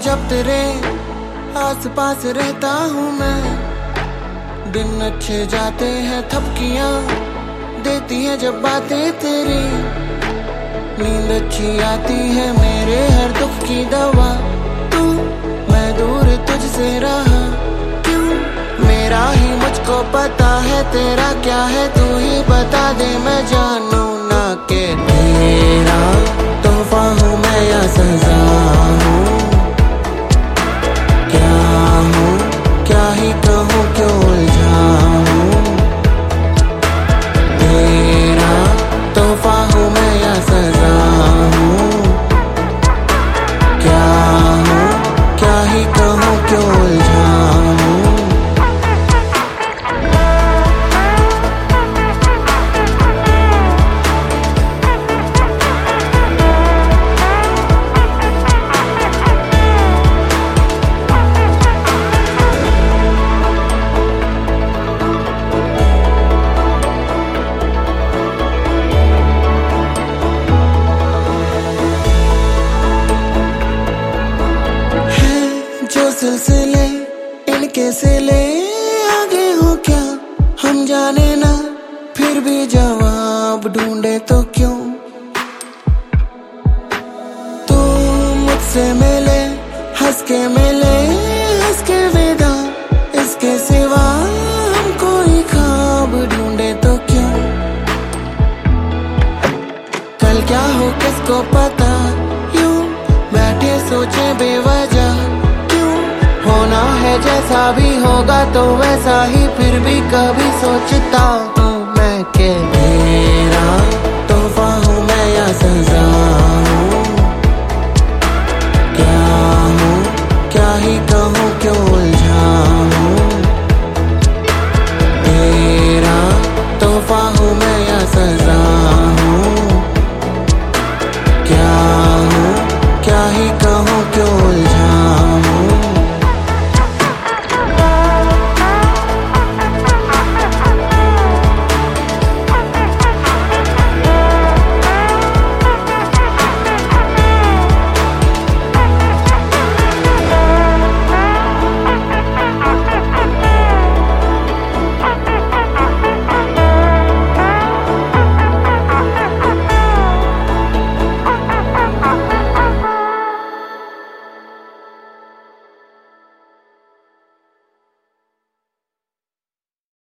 जब तेरे आस पास रहता हूँ मैं, दिन अच्छे जाते हैं, थपकियाँ देती है जब बातें तेरी, नींद अच्छी आती है मेरे हर दुख की दवा। तू मैं दूर तुझसे रहा क्यों, मेरा ही मुझको पता है, तेरा क्या है तू ही बता दे, मैं जानू ना के तेरा तोहफा हूँ मैं या सजा हूँ, क्या ही कहूँ क्यों उलझा हूँ, तेरा तोहफा हूँ मैं या सजा हूँ, क्या ही कहूँ क्यों उलझा हूँ। सिलसिले इनके सिले आगे हो क्या हम जाने ना, फिर भी जवाब ढूंढे तो क्यों। तू मुझसे मिले हंस के विदा, इसके सिवा हम कोई ख्वाब ढूंढे तो क्यों। कल क्या हो किसको पता, यूं बैठे सोचे बेवजह, होना है जैसा भी होगा तो वैसा ही, फिर भी कभी सोचता